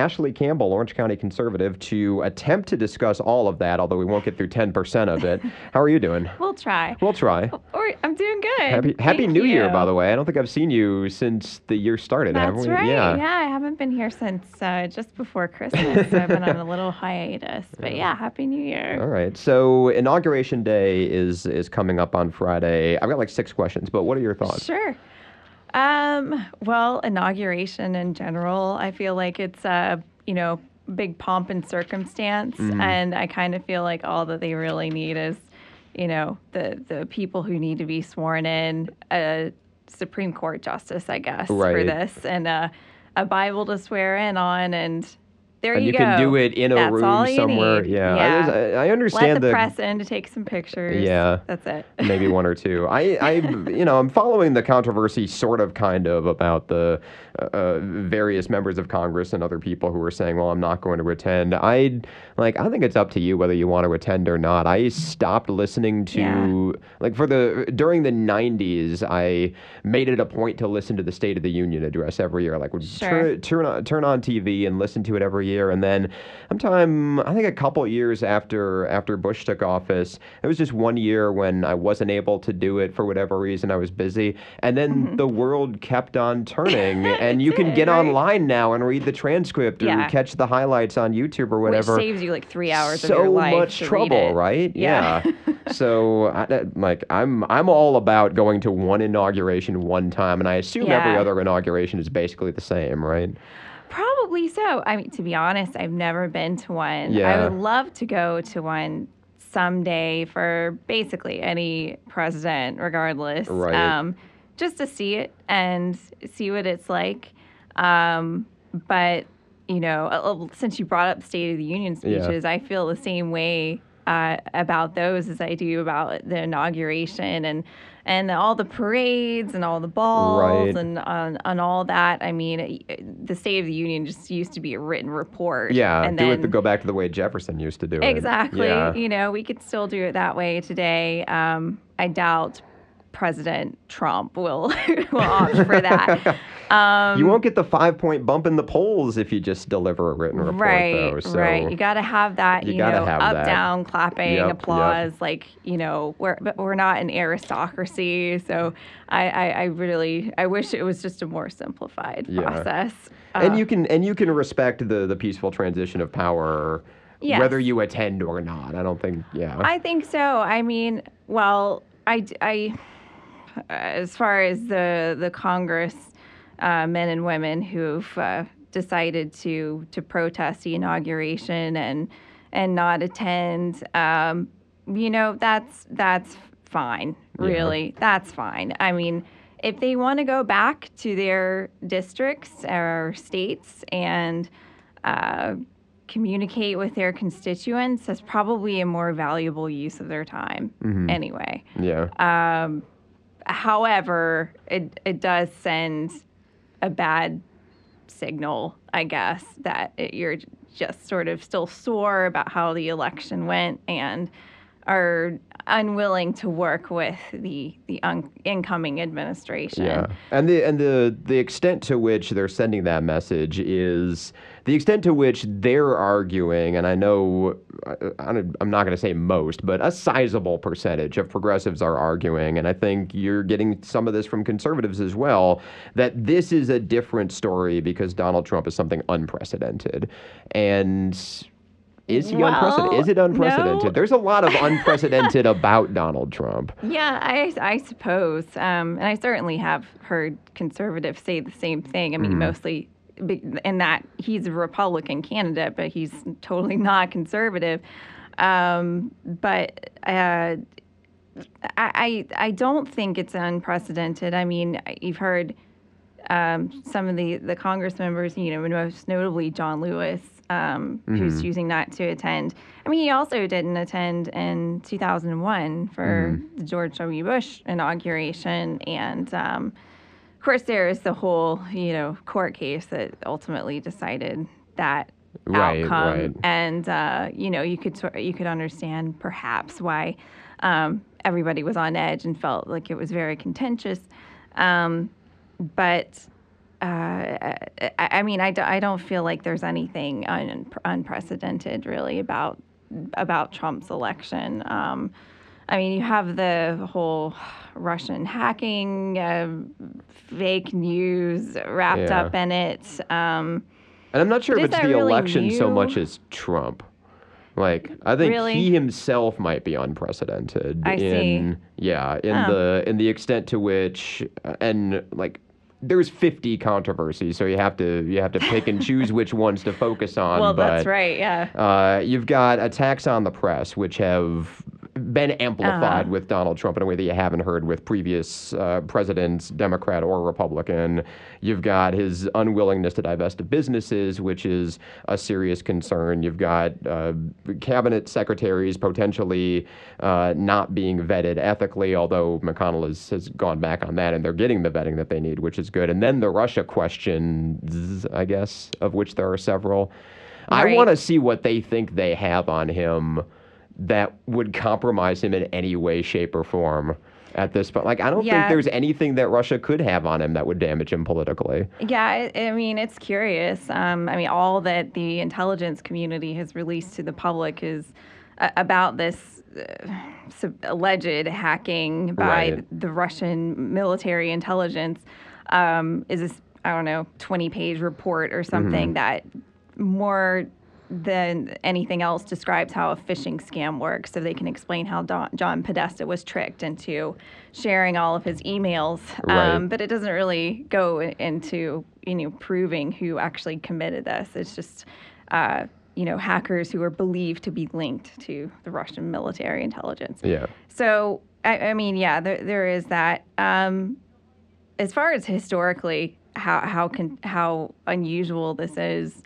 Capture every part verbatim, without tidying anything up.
Ashley Campbell, Orange County conservative, to attempt to discuss all of that, although we won't get through ten percent of it. How are you doing? We'll try. We'll try. Or I'm doing good. Happy Happy Thank New you. Year, by the way. I don't think I've seen you since the year started, That's have we? right. Yeah. yeah, I haven't been here since uh, just before Christmas, so I've been on a little hiatus. But yeah, Happy New Year. All right. So Inauguration Day is is coming up on Friday. I've got like six questions, but what are your thoughts? Sure. Um, well, inauguration in general, I feel like it's a, you know, big pomp and circumstance. Mhm. And I kind of feel like all that they really need is, you know, the, the people who need to be sworn in, a Supreme Court justice, I guess, for Right. this, and a, a Bible to swear in on. And there And you, you go. can do it in a That's room all you somewhere. need. Yeah. Yeah. I, I understand Let the the press in to take some pictures. Yeah. That's it. maybe one or two. I, I, you know, I'm following the controversy, sort of, kind of, about the uh, various members of Congress and other people who are saying, "Well, I'm not going to attend." I, like, I think it's up to you whether you want to attend or not. I stopped listening to, Yeah. like, for the during the nineties, I made it a point to listen to the State of the Union address every year. Like, would Sure. turn turn on turn on T V and listen to it every year, and then, sometime I think a couple years after after Bush took office, it was just one year when I wasn't able to do it for whatever reason. I was busy, and then Mhm. the world kept on turning, and you It can did, get right? online now and read the transcript or Yeah. catch the highlights on YouTube or whatever. Which saves you like three hours so of your life much to read trouble, it. right? Yeah. So, I, that- like, I'm I'm all about going to one inauguration one time, and I assume every Yeah. other inauguration is basically the same, right? Probably so. I mean, to be honest, I've never been to one. Yeah. I would love to go to one someday for basically any president, regardless. Right. Um, just to see it and see what it's like. Um, but, you know, uh, since you brought up State of the Union Yeah. speeches, I feel the same way uh, about those as I do about the inauguration and and all the parades and all the balls Right. and on, on all that. I mean, it, the State of the Union just used to be a written report. Yeah, and do then, it to go back to the way Jefferson used to do it. Exactly. Yeah. You know, we could still do it that way today. Um, I doubt President Trump will will opt for that. Um, You won't get the five point bump in the polls if you just deliver a written report, right, though. So right. You got to have that, You you, gotta know, have up, that. down, clapping, Yep, yep. applause. Like, you know, we're but we're not an aristocracy, so I, I, I really I wish it was just a more simplified Yeah. process. and Uh, you can and you can respect the the peaceful transition of power, Yes. whether you attend or not. I don't think. Yeah. I think so. I mean, well, I, d- I- as far as the the Congress uh, men and women who've uh, decided to to protest the inauguration and and not attend, um, you know, that's that's fine. Yeah. Really, that's fine. I mean, if they want to go back to their districts or states and uh, communicate with their constituents, that's probably a more valuable use of their time Mhm. anyway. Yeah. Um, however, it, it does send a bad signal, I guess, that it, you're just sort of still sore about how the election went and are unwilling to work with the the un- incoming administration. Yeah, and the and the the extent to which they're sending that message is the extent to which they're arguing, and I know I, I'm I'm not going to say most, but a sizable percentage of progressives are arguing, and I think you're getting some of this from conservatives as well, that this is a different story because Donald Trump is something unprecedented, and. Is he Well, unprecedented? Is it unprecedented? no. There's a lot of unprecedented about Donald Trump. Yeah, I, I suppose. Um, and I certainly have heard conservatives say the same thing. I mean, Mhm. mostly be- in that he's a Republican candidate, but he's totally not conservative. Um, but uh, I, I I don't think it's unprecedented. I mean, you've heard um, some of the, the Congress members, you know, most notably John Lewis, um, who's Mhm. choosing not to attend. I mean, he also didn't attend in two thousand one for the George W. Bush inauguration. And, um, of course, there is the whole, you know, court case that ultimately decided that Right, outcome. right. And, uh, you know, you could sort you could understand perhaps why um, everybody was on edge and felt like it was very contentious. Um, but I, I mean, I, do, I don't feel like there's anything un, unprecedented really about about Trump's election. Um, I mean, you have the whole Russian hacking, uh, fake news wrapped Yeah. up in it. Um, And I'm not sure but if is it's that the really election so new? much as Trump. Like, I think Really? he himself might be unprecedented I in see. yeah, in Oh. the in the extent to which uh, and like there's fifty controversies, so you have to you have to pick and choose which ones to focus on. Well, but that's right. Yeah. uh, you've got attacks on the press, which have been amplified Uh-huh. with Donald Trump in a way that you haven't heard with previous uh, presidents, Democrat or Republican. You've got his unwillingness to divest of businesses, which is a serious concern. You've got uh, cabinet secretaries potentially uh, not being vetted ethically, although McConnell has, has gone back on that, and they're getting the vetting that they need, which is good. And then the Russia questions, I guess, of which there are several. I Right. want to see what they think they have on him that would compromise him in any way, shape, or form at this point. Like, I don't Yeah. think there's anything that Russia could have on him that would damage him politically. Yeah, I, I mean, it's curious. Um, I mean, all that the intelligence community has released to the public is uh, about this uh, sub- alleged hacking by Right. the Russian military intelligence. Um, is this, I don't know, twenty-page report or something that more than anything else describes how a phishing scam works, so they can explain how Don, John Podesta was tricked into sharing all of his emails. Right. Um, but it doesn't really go i- into you know proving who actually committed this. It's just uh, you know hackers who are believed to be linked to the Russian military intelligence. Yeah. So I, I mean, yeah, there there is that. Um, as far as historically, how how can how unusual this is.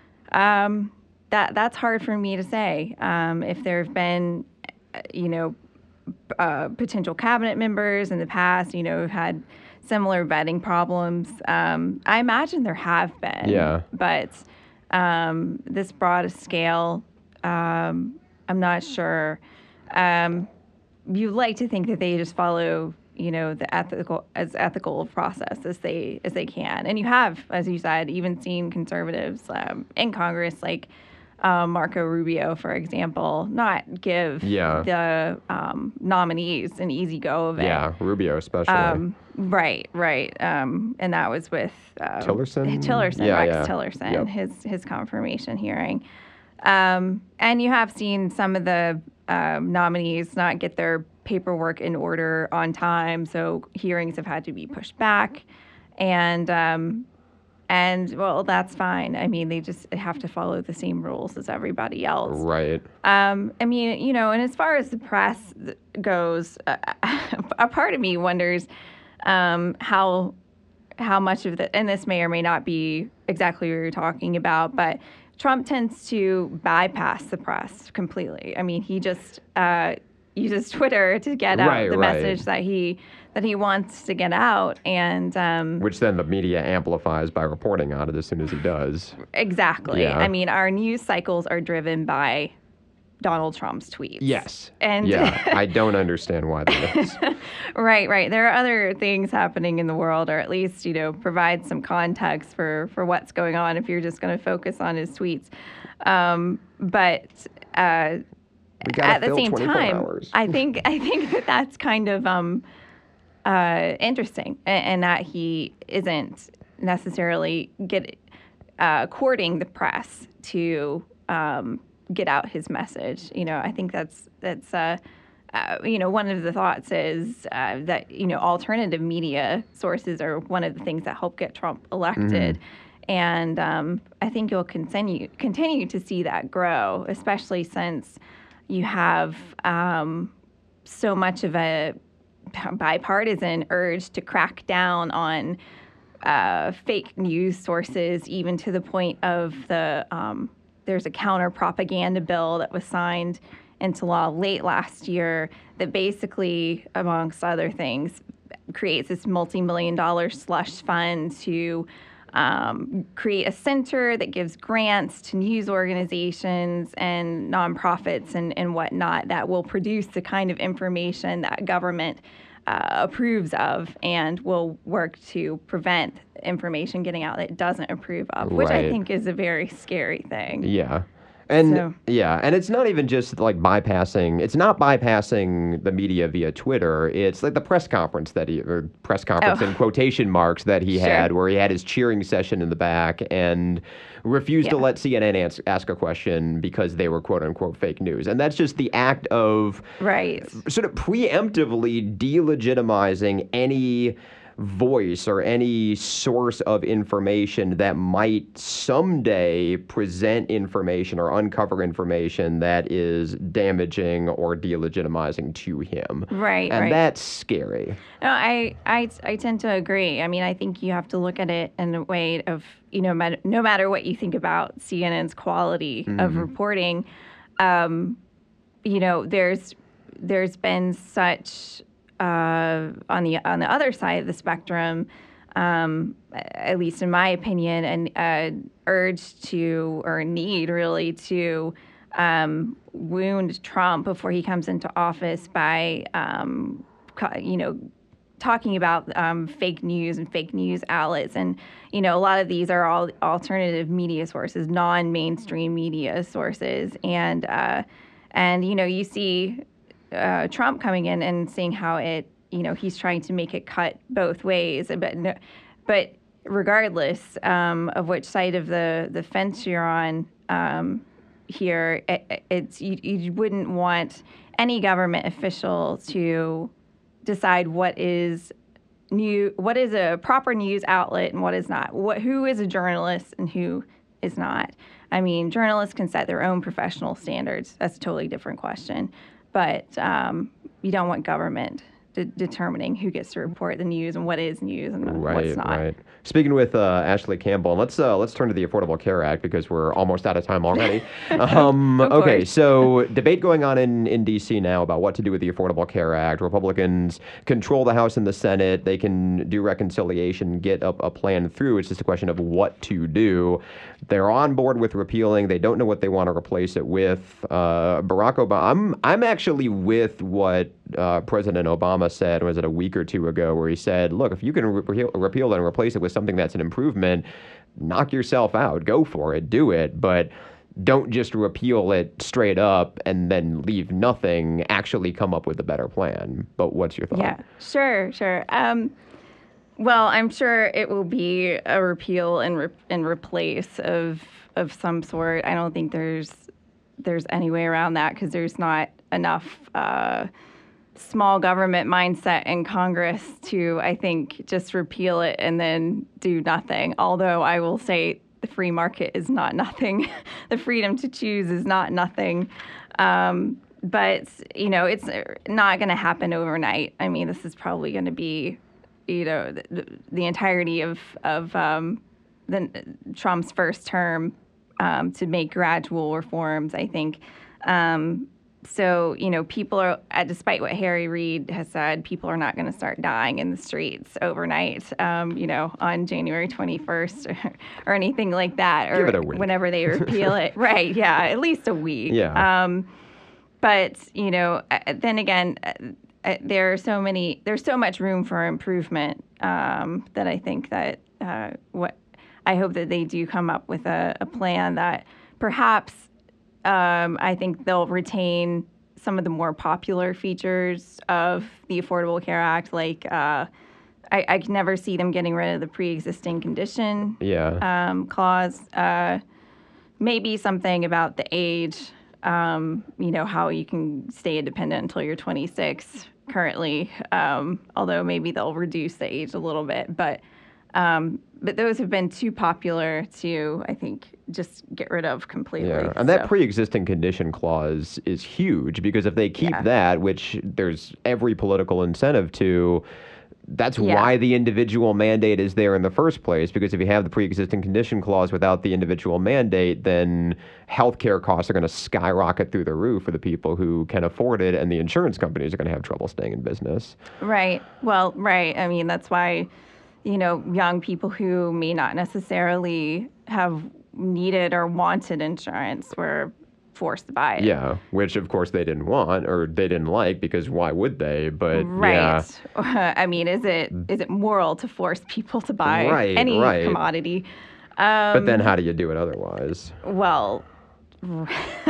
Um, that that's hard for me to say. Um, if there have been, uh, you know, uh, potential cabinet members in the past, you know, who've had similar vetting problems, um, I imagine there have been. Yeah. But um, this broad a scale, um, I'm not sure. Um, you like to think that they just follow, you know, the ethical as ethical a process as they as they can, and you have, as you said, even seen conservatives um, in Congress like um, Marco Rubio, for example, not give Yeah. the um, nominees an easy go of it. Yeah, Rubio especially. Um, right, right, um, and that was with um, Tillerson? Tillerson, Yeah, Rex yeah. Tillerson, Yep. his his confirmation hearing, um, and you have seen some of the um, nominees not get their paperwork in order on time, so hearings have had to be pushed back, and um, and well, that's fine. I mean, they just have to follow the same rules as everybody else. Right. Um, I mean, you know, and as far as the press th- goes, uh, a part of me wonders um, how how much of the, and this may or may not be exactly what you're talking about, but Trump tends to bypass the press completely. I mean, he just uh, uses Twitter to get out Right, the right. message that he that he wants to get out, and um, Which then the media amplifies by reporting on it as soon as he does. exactly. Yeah. I mean, our news cycles are driven by Donald Trump's tweets. Yes. And yeah, I don't understand why that is. Right, right. There are other things happening in the world, or at least, you know, provide some context for, for what's going on if you're just going to focus on his tweets. Um, but uh, We gotta at the fill same twenty-four time, hours. I think I think that that's kind of um, uh, interesting, and, and that he isn't necessarily get uh, courting the press to um, get out his message. You know, I think that's that's. Uh, Uh, you know, one of the thoughts is uh, that, you know, alternative media sources are one of the things that help get Trump elected. And um, I think you'll continue continue to see that grow, especially since you have um, so much of a bipartisan urge to crack down on uh, fake news sources, even to the point of the um, there's a counter propaganda bill that was signed into law late last year that basically, amongst other things, creates this multi-million dollar slush fund to um, create a center that gives grants to news organizations and nonprofits and, and whatnot that will produce the kind of information that government uh, approves of and will work to prevent information getting out that it doesn't approve of, which I Right. think is a very scary thing. Yeah. And So- yeah, and it's not even just like bypassing, it's not bypassing the media via Twitter. It's like the press conference that he, or press conference Oh. in quotation marks that he Sure. had, where he had his cheering session in the back and refused to Yeah. let C N N ans- ask a question because they were quote unquote fake news. And that's just the act of Right. sort of preemptively delegitimizing any voice or any source of information that might someday present information or uncover information that is damaging or delegitimizing to him. Right, And right. that's scary. No, I, I, I tend to agree. I mean, I think you have to look at it in a way of, you know, mat- no matter what you think about C N N's quality of reporting, um, you know, there's there's been such uh, on the on the other side of the spectrum, um, at least in my opinion, an uh, urge to or need really to um, wound Trump before he comes into office by um, co- you know talking about um, fake news and fake news outlets. And, you know, a lot of these are all alternative media sources, non-mainstream media sources. And, uh, and you know, you see uh, Trump coming in and seeing how it, you know, he's trying to make it cut both ways. But, no, but regardless um, of which side of the, the fence you're on um, here, it, it's you, you wouldn't want any government official to decide what is new, what is a proper news outlet and what is not. What, who is a journalist and who is not. I mean, journalists can set their own professional standards. That's a totally different question. But um, you don't want government de- determining who gets to report the news and what is news and Right, what's not. right. Speaking with uh, Ashley Campbell, and let's uh, let's turn to the Affordable Care Act because we're almost out of time already. um, Of okay, course. so debate going on in, in D C now about what to do with the Affordable Care Act. Republicans control the House and the Senate. They can do reconciliation, get a, a plan through. It's just a question of what to do. They're on board with repealing. They don't know what they want to replace it with. Uh, Barack Obama. I'm I'm actually with what uh, President Obama said. Was it a week or two ago, where he said, "Look, if you can repeal, repeal and replace it with something that's an improvement, knock yourself out. Go for it. Do it. But don't just repeal it straight up and then leave nothing. Actually come up with a better plan." But what's your thought? Yeah, sure, sure. Um, well, I'm sure it will be a repeal and re- and replace of of some sort. I don't think there's there's any way around that because there's not enough uh, small government mindset in Congress to, I think, just repeal it and then do nothing. Although I will say the free market is not nothing. The freedom to choose is not nothing. Um, but, you know, it's not going to happen overnight. I mean, this is probably going to be, you know, the, the entirety of, of um, the, Trump's first term um, to make gradual reforms, I think. Um, So, you know, people are, uh, despite what Harry Reid has said, people are not going to start dying in the streets overnight, um, you know, on January twenty-first or, or anything like that, or Give it a week. whenever they repeal it. Right. Yeah. At least a week. Yeah. Um, but, you know, uh, then again, uh, uh, there are so many, there's so much room for improvement um, that I think that uh, what I hope that they do come up with a, a plan that perhaps Um, I think they'll retain some of the more popular features of the Affordable Care Act, like uh, I, I can never see them getting rid of the pre-existing condition Yeah. um, clause. Uh, maybe something about the age, um, you know, how you can stay independent until you're twenty-six currently, um, although maybe they'll reduce the age a little bit. But um, but those have been too popular to, I think, just get rid of completely. Yeah, and that So- pre-existing condition clause is huge because if they keep Yeah. that, which there's every political incentive to, that's Yeah. why the individual mandate is there in the first place. Because if you have the pre-existing condition clause without the individual mandate, then healthcare costs are going to skyrocket through the roof for the people who can afford it, and the insurance companies are going to have trouble staying in business. Right. Well, right. I mean, that's why, you know, young people who may not necessarily have needed or wanted insurance were forced to buy it. Yeah, which of course they didn't want or they didn't like, because why would they? But Right. yeah. I mean, is it is it moral to force people to buy Right, any right. commodity? But Um, then how do you do it otherwise? well, um,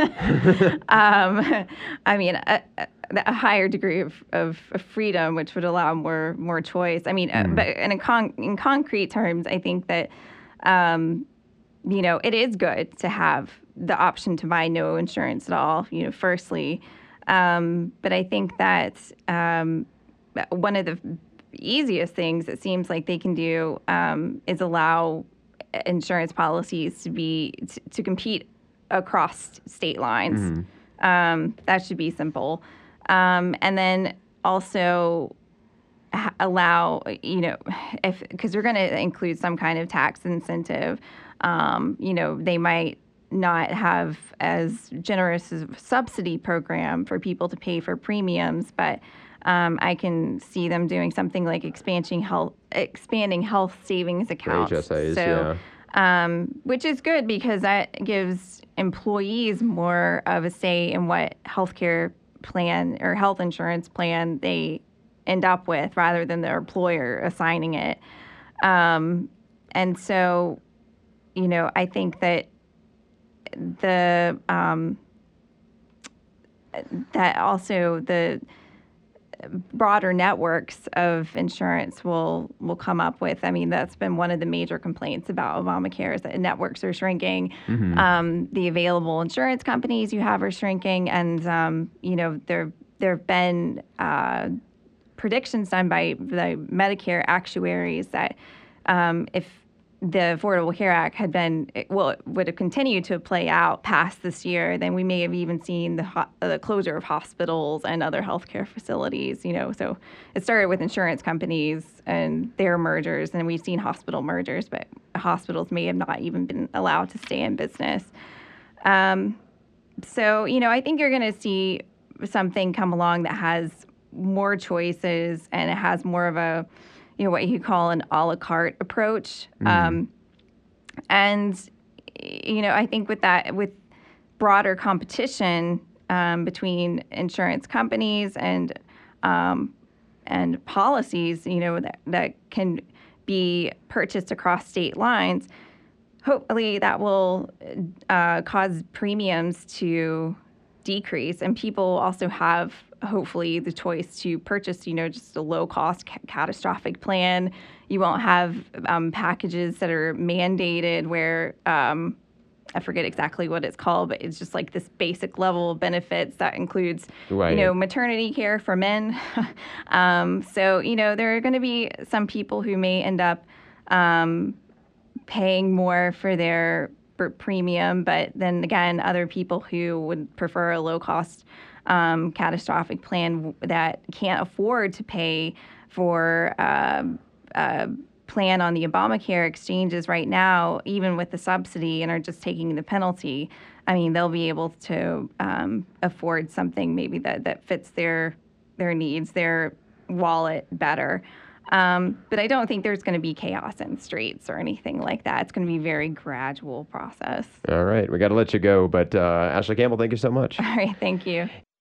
I mean, a, a a higher degree of, of, of freedom, which would allow more more choice. I mean, uh, but in a con- in concrete terms, I think that um, you know, it is good to have the option to buy no insurance at all. You know, firstly, um, but I think that um, one of the easiest things it seems like they can do um, is allow insurance policies to be to, to compete across state lines. Mm-hmm. Um, that should be simple. Um, and then also ha- allow, you know, if because we're going to include some kind of tax incentive, um, you know, they might not have as generous as a subsidy program for people to pay for premiums, but um, I can see them doing something like expanding health, expanding health savings accounts. H S As, so, yeah. Um, which is good because that gives employees more of a say in what healthcare plan or health insurance plan they end up with rather than their employer assigning it. Um, and so, you know, I think that the um, that also the broader networks of insurance will will come up with. I mean, that's been one of the major complaints about Obamacare is that networks are shrinking. Mm-hmm. Um, the available insurance companies you have are shrinking, and um, you know there there have been uh, predictions done by the Medicare actuaries that um, if the Affordable Care Act had been, well, it would have continued to play out past this year, then we may have even seen the, ho- the closure of hospitals and other healthcare facilities, you know. So it started with insurance companies and their mergers, and we've seen hospital mergers, but hospitals may have not even been allowed to stay in business. Um, so, you know, I think you're going to see something come along that has more choices and it has more of a, you know, what you call an a la carte approach. Mm. Um, and, you know, I think with that, with broader competition um, between insurance companies and um, and policies, you know, that, that can be purchased across state lines, hopefully that will uh, cause premiums to decrease, and people also have hopefully the choice to purchase, you know, just a low cost ca- catastrophic plan. You won't have um, packages that are mandated where um, I forget exactly what it's called, but it's just like this basic level of benefits that includes, Right. you know, maternity care for men. um, so, you know, there are going to be some people who may end up um, paying more for their for premium, but then again, other people who would prefer a low cost um, catastrophic plan that can't afford to pay for uh, a plan on the Obamacare exchanges right now, even with the subsidy, and are just taking the penalty. I mean, they'll be able to um, afford something maybe that, that fits their their needs, their wallet better. Um, but I don't think there's going to be chaos in the streets or anything like that. It's going to be a very gradual process. All right. We got to let you go. But uh, Ashley Campbell, thank you so much. All right. Thank you.